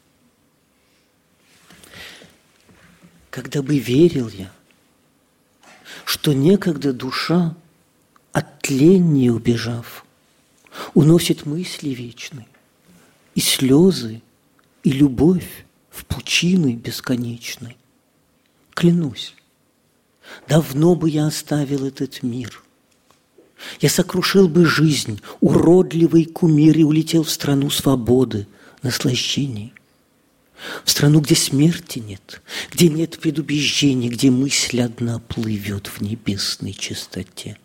когда бы верил я, что некогда душа, от тления убежав, уносит мысли вечные, и слезы, и любовь в пучины бесконечной. Клянусь, давно бы я оставил этот мир. Я сокрушил бы жизнь, уродливый кумир, и улетел в страну свободы, наслаждений. В страну, где смерти нет, где нет предубеждений, где мысль одна плывет в небесной чистоте.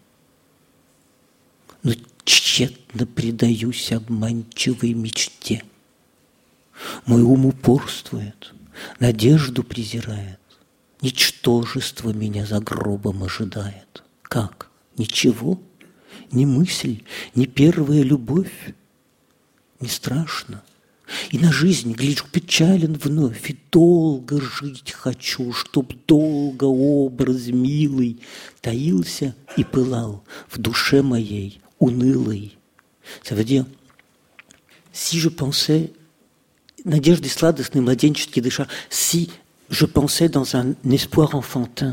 Но тщетно предаюсь обманчивой мечте. Мой ум упорствует, надежду презирает. Ничтожество меня за гробом ожидает. Как? Ничего? ни мысль, ни первая любовь. Не страшно. И на жизнь гляжу печален вновь, и долго жить хочу, чтоб долго образ милый таился и пылал в душе моей унылой. Ça veut dire, si je pensais, надежды сладостной, младенчески дыша, si je pensais dans un espoir enfantin,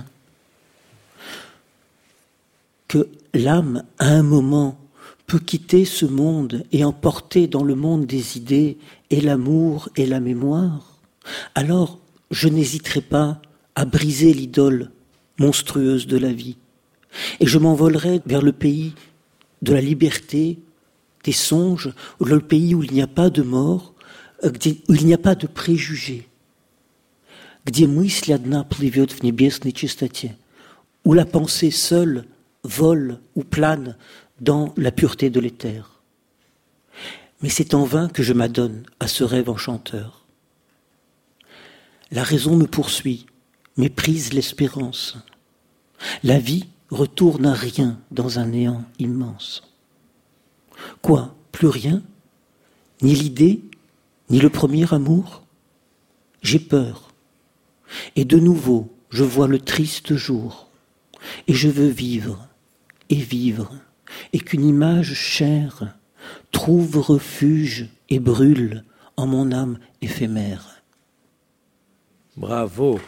que l'âme, à un moment, peut quitter ce monde et emporter dans le monde des idées et l'amour et la mémoire, alors je n'hésiterai pas à briser l'idole monstrueuse de la vie. Et je m'envolerai vers le pays de la liberté, des songes, le pays où il n'y a pas de mort, où il n'y a pas de préjugés, где мысль одна плывет в небесной чистоте, où la pensée seule vole ou plane dans la pureté de l'éther. Mais c'est en vain que je m'adonne à ce rêve enchanteur. La raison me poursuit, méprise l'espérance. La vie retourne à rien dans un néant immense. Quoi, plus rien? Ni l'idée, ni le premier amour? J'ai peur. Et de nouveau, je vois le triste jour. Et je veux vivre, et vivre. Et qu'une image chère trouve refuge et brûle en mon âme éphémère. Bravo.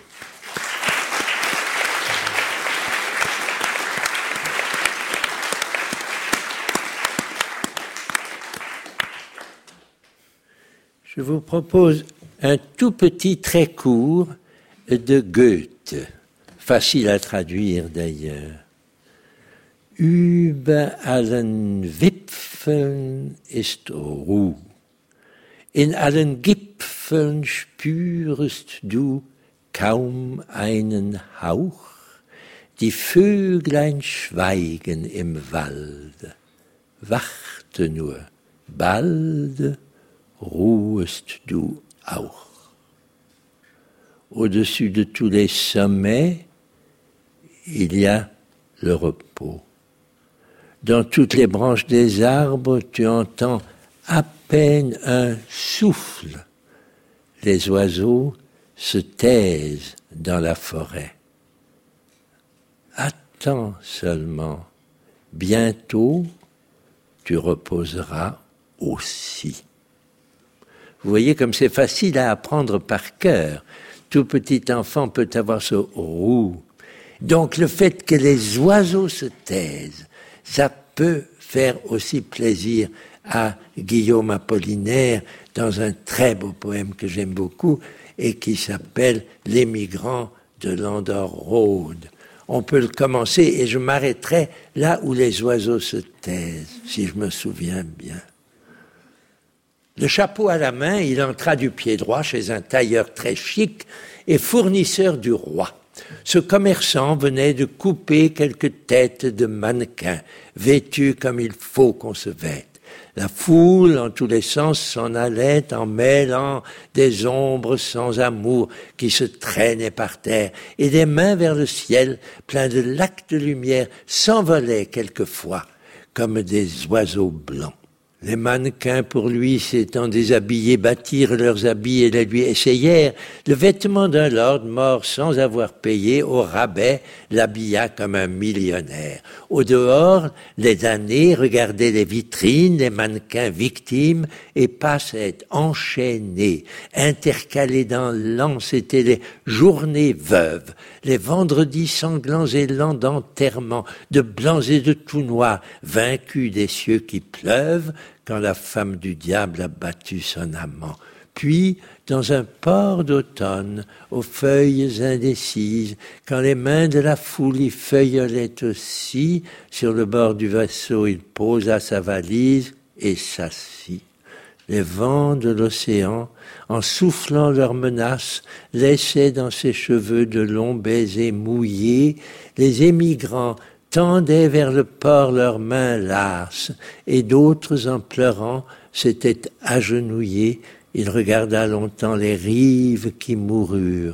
Je vous propose un tout petit trait court de Goethe, facile à traduire d'ailleurs. Über allen Wipfeln ist Ruh, in allen Gipfeln spürest du kaum einen Hauch, die Vöglein schweigen im Wald, warte nur, bald ruhest du auch. Au-dessus de tous les sommets, il y a le repos. Dans toutes les branches des arbres, tu entends à peine un souffle. Les oiseaux se taisent dans la forêt. Attends seulement, bientôt tu reposeras aussi. Vous voyez comme c'est facile à apprendre par cœur. Tout petit enfant peut avoir ce roux. Donc le fait que les oiseaux se taisent, ça peut faire aussi plaisir à Guillaume Apollinaire dans un très beau poème que j'aime beaucoup et qui s'appelle « Les migrants de l'Andorre-Rôde ». On peut le commencer et je m'arrêterai là où les oiseaux se taisent, si je me souviens bien. Le chapeau à la main, il entra du pied droit chez un tailleur très chic et fournisseur du roi. Ce commerçant venait de couper quelques têtes de mannequins, vêtus comme il faut qu'on se vête. La foule, en tous les sens, s'en allait en mêlant des ombres sans amour qui se traînaient par terre, et des mains vers le ciel, pleins de lacs de lumière, s'envolaient quelquefois comme des oiseaux blancs. Les mannequins, pour lui, s'étant déshabillés, bâtirent leurs habits et les lui essayèrent. Le vêtement d'un lord mort sans avoir payé, au rabais, l'habilla comme un millionnaire. Au dehors, les damnés regardaient les vitrines, les mannequins victimes, et passaient enchaînés, intercalés dans l'an, c'étaient les journées veuves, les vendredis sanglants et lents d'enterrement, de blancs et de tout noirs, vaincus des cieux qui pleuvent, quand la femme du diable a battu son amant. Puis, dans un port d'automne, aux feuilles indécises, quand les mains de la foule y feuillolaient aussi, sur le bord du vaisseau, il posa sa valise et s'assit. Les vents de l'océan, en soufflant leurs menaces, laissaient dans ses cheveux de longs baisers mouillés. Les émigrants tendaient vers le port leurs mains lasses, et d'autres, en pleurant, s'étaient agenouillés. Il regarda longtemps les rives qui moururent.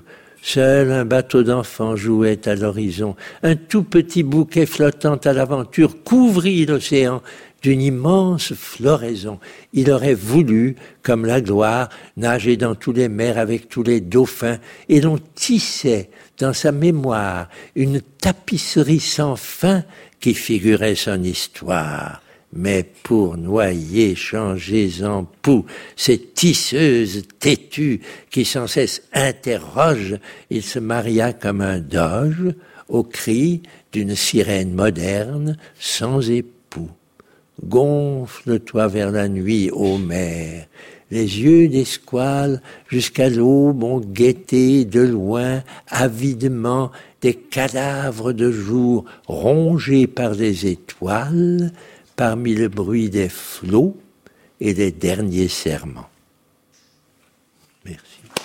Seul un bateau d'enfants jouait à l'horizon. Un tout petit bouquet flottant à l'aventure couvrit l'océan d'une immense floraison. Il aurait voulu, comme la gloire, nager dans tous les mers avec tous les dauphins, et l'on tissait dans sa mémoire une tapisserie sans fin qui figurait son histoire. Mais pour noyer, changés en poux, ces tisseuses têtues qui sans cesse interrogent, il se maria comme un doge au cri d'une sirène moderne sans époux. Gonfle-toi vers la nuit, ô mer. Les yeux des squales jusqu'à l'aube ont guetté de loin, avidement, des cadavres de jour rongés par des étoiles, parmi le bruit des flots et des derniers serments. Merci.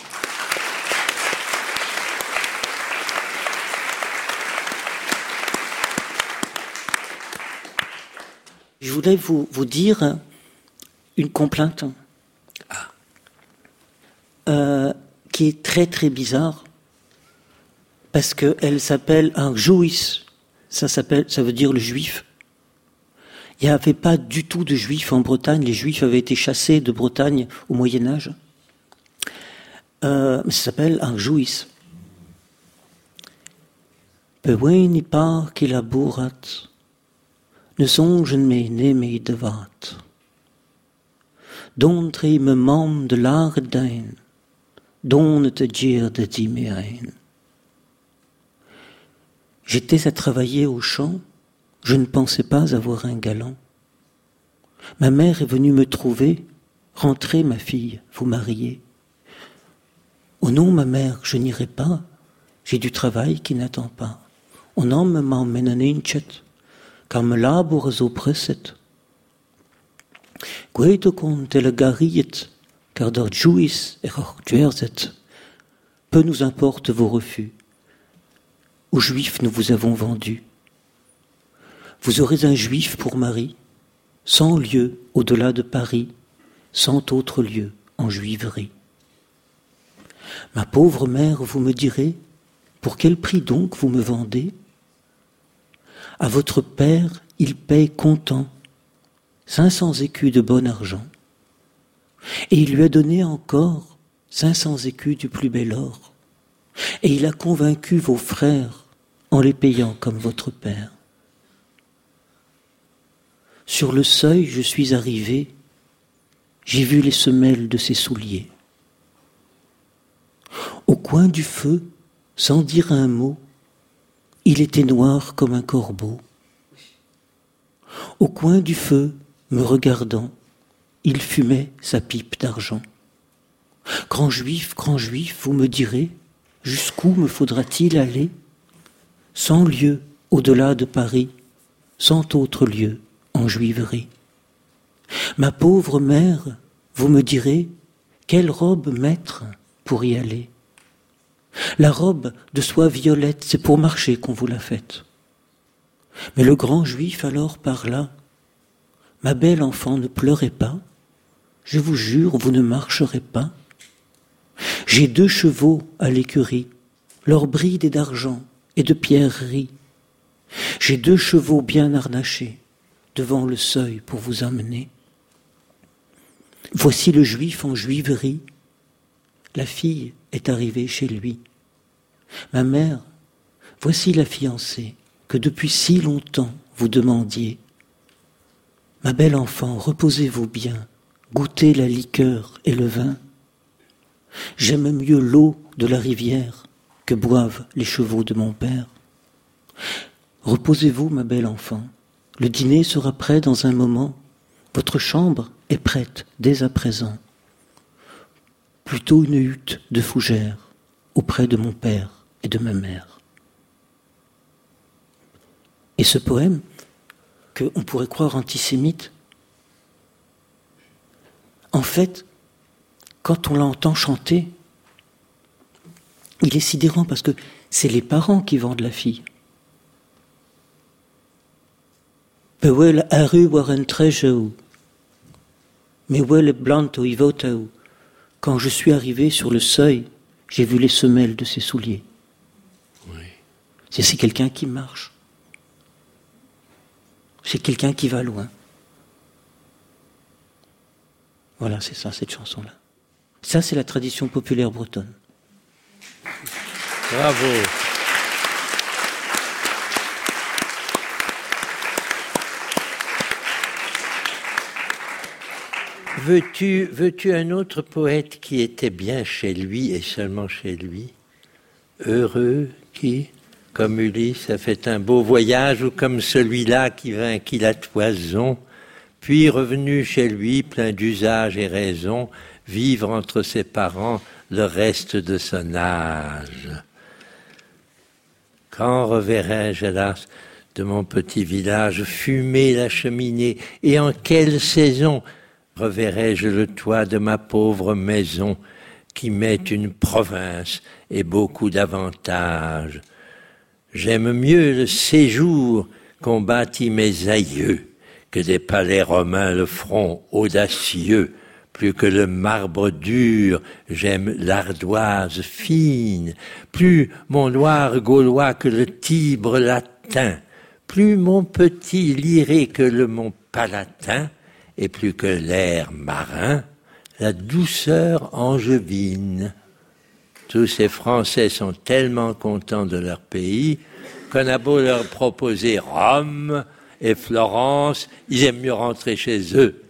Je voulais vous, vous dire une complainte Ah. euh, qui est très très bizarre parce qu'elle s'appelle un jouis. Ça s'appelle, ça veut dire le juif. Il n'y avait pas du tout de juifs en Bretagne. Les juifs avaient été chassés de Bretagne au Moyen-Âge. Euh, ça s'appelle un jouis. Beweini par qui labourat, ne songen me ne me devat. Dontre me mam de l'ardein, donne te dire de dimein. J'étais à travailler au champ. Je ne pensais pas avoir un galant. Ma mère est venue me trouver. Rentrez, ma fille, vous mariez. Oh non, ma mère, je n'irai pas. J'ai du travail qui n'attend pas. On en me m'emmène un inchet, car me labore zo presset. Gueto compte le gariet, car dort jouis et ortuerzet. Peu nous importe vos refus. Aux juifs nous vous avons vendus. Vous aurez un juif pour mari, cent lieues au-delà de Paris, cent autres lieues en juiverie. Ma pauvre mère, vous me direz, pour quel prix donc vous me vendez? À votre père, il paye comptant cinq cents écus de bon argent, et il lui a donné encore cinq cents écus du plus bel or, et il a convaincu vos frères en les payant comme votre père. Sur le seuil, je suis arrivé, j'ai vu les semelles de ses souliers. Au coin du feu, sans dire un mot, il était noir comme un corbeau. Au coin du feu, me regardant, il fumait sa pipe d'argent. Grand juif, grand juif, vous me direz, jusqu'où me faudra-t-il aller? Cent lieues au-delà de Paris, cent autres lieues en juiverie. Ma pauvre mère, vous me direz, quelle robe mettre pour y aller? La robe de soie violette, c'est pour marcher qu'on vous l'a faite. Mais le grand juif alors parla, ma belle enfant, ne pleurez pas, je vous jure, vous ne marcherez pas. J'ai deux chevaux à l'écurie, leur bride est d'argent et de pierreries. J'ai deux chevaux bien harnachés devant le seuil pour vous amener. Voici le juif en juiverie. La fille est arrivée chez lui. Ma mère, voici la fiancée que depuis si longtemps vous demandiez. Ma belle enfant, reposez-vous bien, goûtez la liqueur et le vin. J'aime mieux l'eau de la rivière que boivent les chevaux de mon père. Reposez-vous, ma belle enfant. Le dîner sera prêt dans un moment. Votre chambre est prête dès à présent. Plutôt une hutte de fougères auprès de mon père et de ma mère. Et ce poème, qu'on pourrait croire antisémite, en fait, quand on l'entend chanter, il est sidérant parce que c'est les parents qui vendent la fille. Bewel aru waren trejeu, mais wel blanto ivotau. Quand je suis arrivé sur le seuil, J'ai vu les semelles de ses souliers. Oui. C'est, c'est quelqu'un qui marche. C'est quelqu'un qui va loin. Voilà, c'est ça, cette chanson-là. Ça, c'est la tradition populaire bretonne. Bravo. Veux-tu, veux-tu un autre poète qui était bien chez lui et seulement chez lui? Heureux qui, comme Ulysse, a fait un beau voyage, ou comme celui-là qui vainquit la toison, puis revenu chez lui, plein d'usage et raison, vivre entre ses parents le reste de son âge. Quand reverrai-je, hélas, de mon petit village fumer la cheminée, et en quelle saison reverrai-je le toit de ma pauvre maison, qui m'est une province et beaucoup d'avantages? J'aime mieux le séjour qu'ont bâti mes aïeux, que des palais romains le front audacieux. Plus que le marbre dur, j'aime l'ardoise fine. Plus mon Loire gaulois que le Tibre latin. Plus mon petit Liré que le mont Palatin. Et plus que l'air marin, la douceur angevine. Tous ces Français sont tellement contents de leur pays qu'on a beau leur proposer Rome et Florence, ils aiment mieux rentrer chez eux.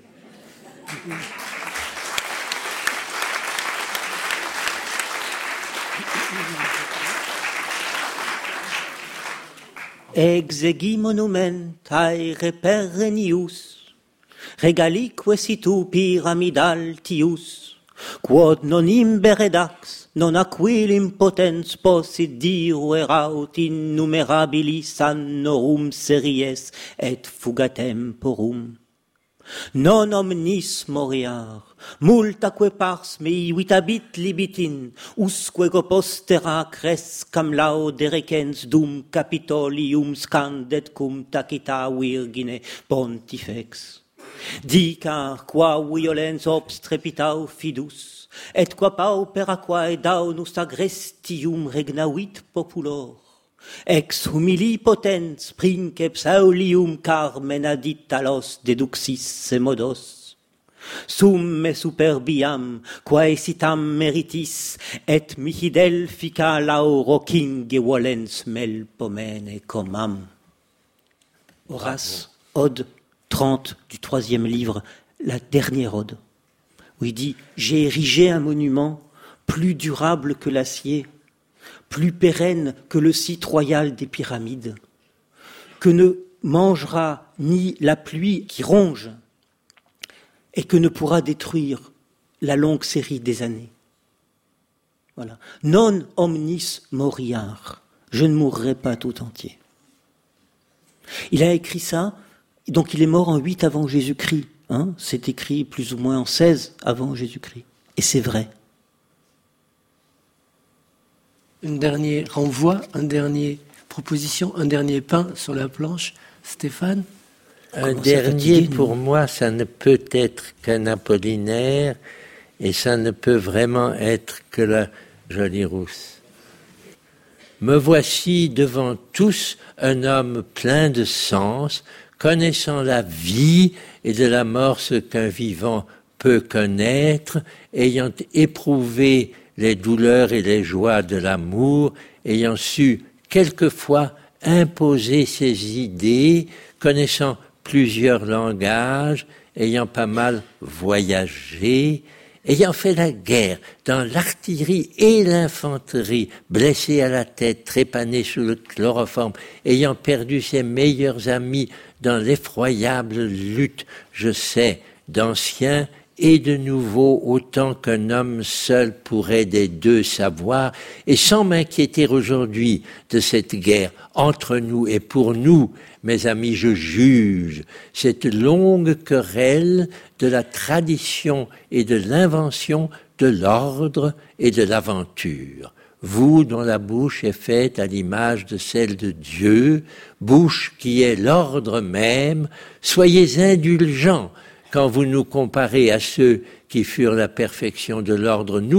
Exegi monumentae reperenius, regalique situ pyramidaltius, quod non imberedax, non aquilim potens possit diru eraut innumerabilis annorum series et fugatemporum. Non omnis moriar, multaque pars mei vitabit libitin, usque postera crescam lauderecens dum Capitolium scandet cum tacita virgine pontifex. Dicar qua violens obstrepitau fidus, et qua paupera quae daunus agrestium regnavit populor, ex humili potens princeps aulium carmen adit alos deduxisse modos. Summe superbiam, quae sitam meritis, et mihi delphica lauro kinge volens melpomene comam. Horace, Ode trente du troisième livre, la dernière ode, où il dit « J'ai érigé un monument plus durable que l'acier, plus pérenne que le site royal des pyramides, que ne mangera ni la pluie qui ronge et que ne pourra détruire la longue série des années. » Voilà. Non omnis moriar. Je ne mourrai pas tout entier. Il a écrit ça. Donc il est mort en huit avant Jésus-Christ. Hein, c'est écrit plus ou moins en seize avant Jésus-Christ. Et c'est vrai. Un dernier renvoi, un dernier proposition, un dernier pain sur la planche. Stéphane? Un dernier, pour moi, ça ne peut être qu'un Apollinaire, et ça ne peut vraiment être que la Jolie Rousse. Me voici devant tous un homme plein de sens, connaissant la vie et de la mort ce qu'un vivant peut connaître, ayant éprouvé les douleurs et les joies de l'amour, ayant su quelquefois imposer ses idées, connaissant plusieurs langages, ayant pas mal voyagé, ayant fait la guerre dans l'artillerie et l'infanterie, blessé à la tête, trépané sous le chloroforme, ayant perdu ses meilleurs amis dans l'effroyable lutte, je sais, d'anciens et de nouveaux, autant qu'un homme seul pourrait des deux savoir, et sans m'inquiéter aujourd'hui de cette guerre entre nous et pour nous, mes amis, je juge cette longue querelle de la tradition et de l'invention de l'ordre et de l'aventure. Vous dont la bouche est faite à l'image de celle de Dieu, bouche qui est l'ordre même, soyez indulgents quand vous nous comparez à ceux qui furent la perfection de l'ordre, nous,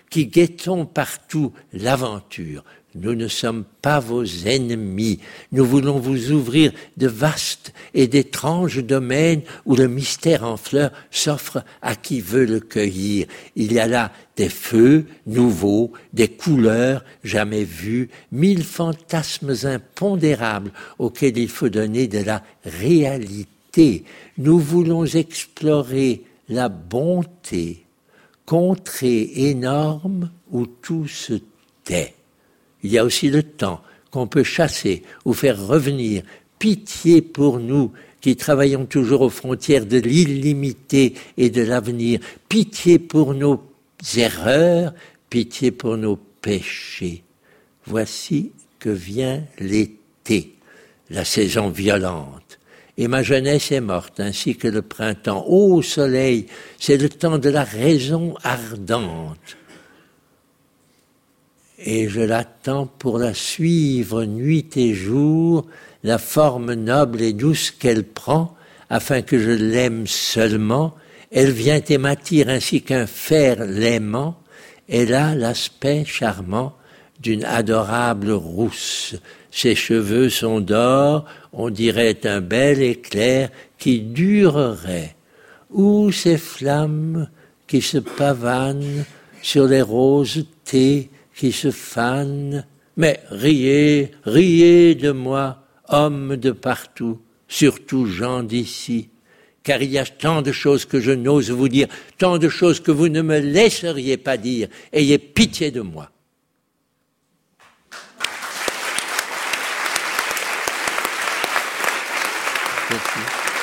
qui guettons partout l'aventure. Nous ne sommes pas vos ennemis. Nous voulons vous ouvrir de vastes et d'étranges domaines où le mystère en fleurs s'offre à qui veut le cueillir. Il y a là des feux nouveaux, des couleurs jamais vues, mille fantasmes impondérables auxquels il faut donner de la réalité. Nous voulons explorer la bonté, contrée énorme où tout se tait. Il y a aussi le temps qu'on peut chasser ou faire revenir. Pitié pour nous qui travaillons toujours aux frontières de l'illimité et de l'avenir. Pitié pour nos erreurs, pitié pour nos péchés. Voici que vient l'été, la saison violente. Et ma jeunesse est morte, ainsi que le printemps. Ô soleil, c'est le temps de la raison ardente. Et je l'attends pour la suivre nuit et jour, la forme noble et douce qu'elle prend, afin que je l'aime seulement. Elle vient et m'attire ainsi qu'un fer l'aimant. Elle a l'aspect charmant d'une adorable rousse. Ses cheveux sont d'or, on dirait un bel éclair qui durerait. Ou ces flammes qui se pavanent sur les roses thés qui se fanent. Mais riez, riez de moi, hommes de partout, surtout gens d'ici, car il y a tant de choses que je n'ose vous dire, tant de choses que vous ne me laisseriez pas dire. Ayez pitié de moi. Merci.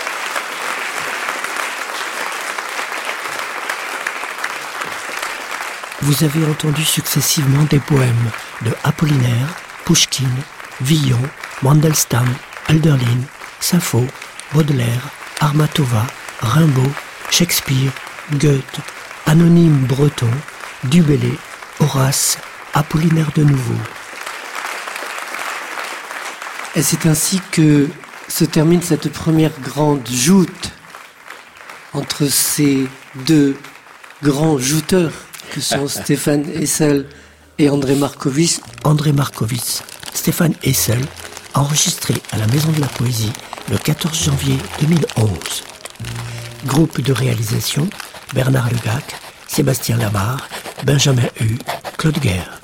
Vous avez entendu successivement des poèmes de Apollinaire, Pouchkine, Villon, Mandelstam, Hölderlin, Sappho, Baudelaire, Armatova, Rimbaud, Shakespeare, Goethe, Anonyme Breton, Du Bellay, Horace, Apollinaire de nouveau. Et c'est ainsi que se termine cette première grande joute entre ces deux grands jouteurs que sont Stéphane Hessel et André Markovits. André Markovits, Stéphane Hessel, enregistré à la Maison de la Poésie le quatorze janvier deux mille onze. Groupe de réalisation, Bernard Legac, Sébastien Labarre, Benjamin Hu, Claude Guerre.